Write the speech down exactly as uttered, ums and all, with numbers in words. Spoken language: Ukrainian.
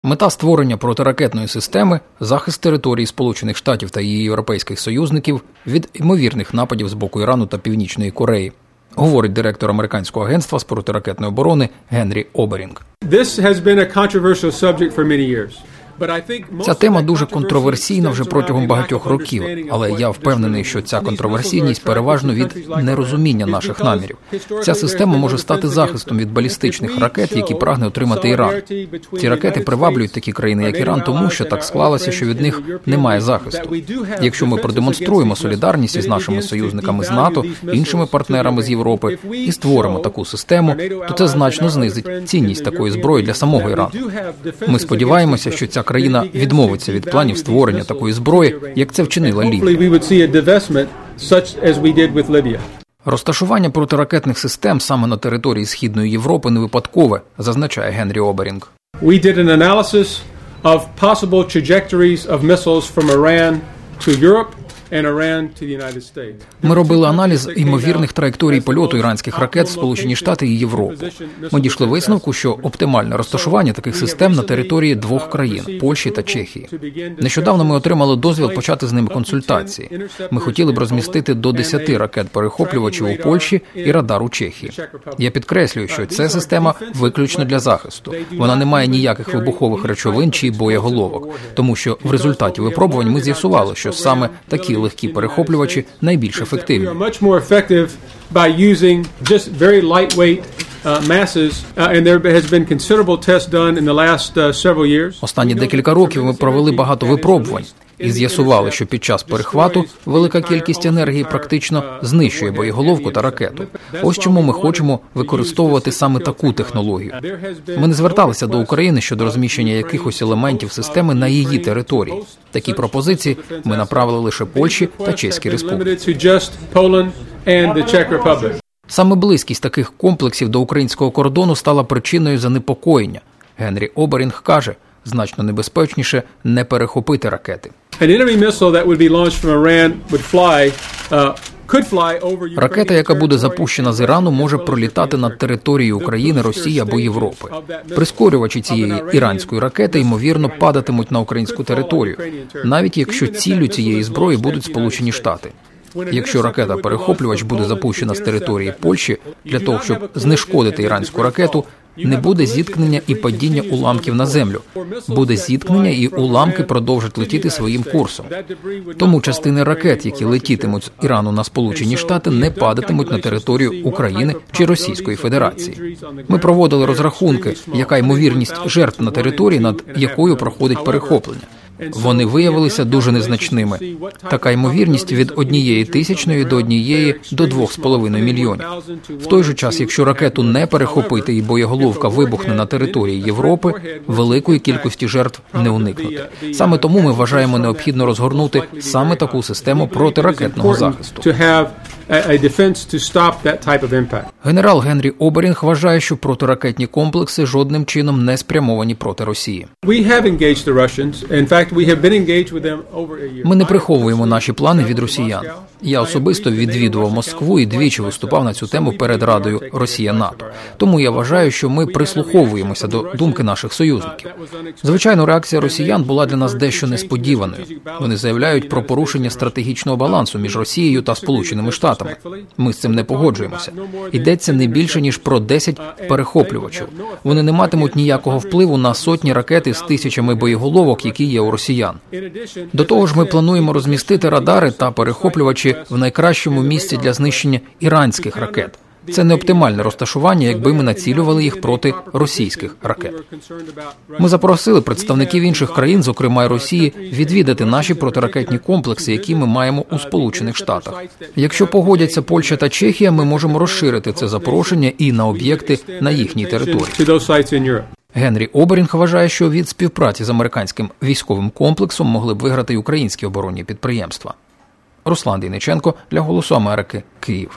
Мета створення протиракетної системи – захист території Сполучених Штатів та її європейських союзників від ймовірних нападів з боку Ірану та Північної Кореї, говорить директор американського агентства з протиракетної оборони Генрі Оберінг. Ця тема дуже контроверсійна вже протягом багатьох років, але я впевнений, що ця контроверсійність переважно від нерозуміння наших намірів. Ця система може стати захистом від балістичних ракет, які прагне отримати Іран. Ці ракети приваблюють такі країни, як Іран, тому що так склалося, що від них немає захисту. Якщо ми продемонструємо солідарність із нашими союзниками з НАТО, іншими партнерами з Європи і створимо таку систему, то це значно знизить цінність такої зброї для самого Ірану. Ми сподіваємося, що ця країна відмовиться від планів створення такої зброї, як це вчинила Лівія. Розташування протиракетних систем саме на території Східної Європи не випадкове, зазначає Генрі Оберінг. We did an analysis of possible trajectories of missiles from Iran to Europe. Ми робили аналіз ймовірних траєкторій польоту іранських ракет в Сполучені Штати і Європу. Ми дійшли висновку, що оптимальне розташування таких систем на території двох країн – Польщі та Чехії. Нещодавно ми отримали дозвіл почати з ними консультації. Ми хотіли б розмістити до десяти ракет-перехоплювачів у Польщі і радар у Чехії. Я підкреслюю, що ця система виключно для захисту. Вона не має ніяких вибухових речовин чи боєголовок, тому що в результаті випробувань ми з'ясували, що саме такі легкі перехоплювачі найбільш ефективні. Останні декілька років ми провели багато випробувань і з'ясували, що під час перехвату велика кількість енергії практично знищує боєголовку та ракету. Ось чому ми хочемо використовувати саме таку технологію. Ми не зверталися до України щодо розміщення якихось елементів системи на її території. Такі пропозиції ми направили лише Польщі та Чеській Республіці. Саме близькість таких комплексів до українського кордону стала причиною занепокоєння. Генрі Оберінг каже, значно небезпечніше не перехопити ракети. Ракета, яка буде запущена з Ірану, може пролітати над територією України, Росії або Європи. Прискорювачі цієї іранської ракети, ймовірно, падатимуть на українську територію, навіть якщо ціллю цієї зброї будуть Сполучені Штати. Якщо ракета-перехоплювач буде запущена з території Польщі, для того, щоб знешкодити іранську ракету, не буде зіткнення і падіння уламків на землю. Буде зіткнення і уламки продовжать летіти своїм курсом. Тому частини ракет, які летітимуть з Ірану на Сполучені Штати, не падатимуть на територію України чи Російської Федерації. Ми проводили розрахунки, яка ймовірність жертв на території, над якою проходить перехоплення. Вони виявилися дуже незначними. Така ймовірність від однієї тисячної до однієї до двох з половиною мільйонів. В той же час, якщо ракету не перехопити і боєголовка вибухне на території Європи, великої кількості жертв не уникнути. Саме тому ми вважаємо необхідно розгорнути саме таку систему протиракетного захисту. Генерал Генрі Оберінг вважає, що протиракетні комплекси жодним чином не спрямовані проти Росії. Ми не приховуємо наші плани від росіян. Я особисто відвідував Москву і двічі виступав на цю тему перед Радою Росія-НАТО. Тому я вважаю, що ми прислуховуємося до думки наших союзників. Звичайно, реакція росіян була для нас дещо несподіваною. Вони заявляють про порушення стратегічного балансу між Росією та Сполученими Штатами. Ми з цим не погоджуємося. Йдеться не більше, ніж про десять перехоплювачів. Вони не матимуть ніякого впливу на сотні ракет із тисячами боєголовок, які є у росіян. До того ж, ми плануємо розмістити радари та перехоплювачі в найкращому місці для знищення іранських ракет. Це не оптимальне розташування, якби ми націлювали їх проти російських ракет. Ми запросили представників інших країн, зокрема й Росії, відвідати наші протиракетні комплекси, які ми маємо у Сполучених Штатах. Якщо погодяться Польща та Чехія, ми можемо розширити це запрошення і на об'єкти на їхній території. Генрі Оберінг вважає, що від співпраці з американським військовим комплексом могли б виграти й українські оборонні підприємства. Руслан Дейниченко для «Голосу Америки», Київ.